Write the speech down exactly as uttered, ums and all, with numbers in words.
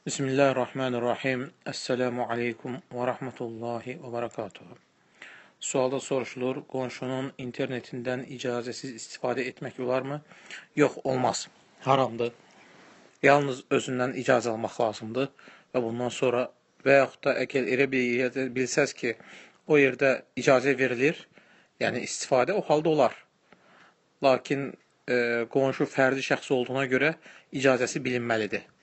Bismillahirrahmanirrahim. Esselamu aleykum və rahmetullahi və barakatuhu. Sualda soruşulur, qonşunun internetindən icazəsiz istifadə etmək olarmı? Yox, olmaz. Haramdır. Yalnız özündən icazə almaq lazımdır və bundan sonra və yaxud da əgər elə bir yerdə bilsəz ki, o yerdə icazə verilir, yəni istifadə o halda olar. Lakin e, qonşu fərdi şəxs olduğuna görə icazəsi bilinməlidir.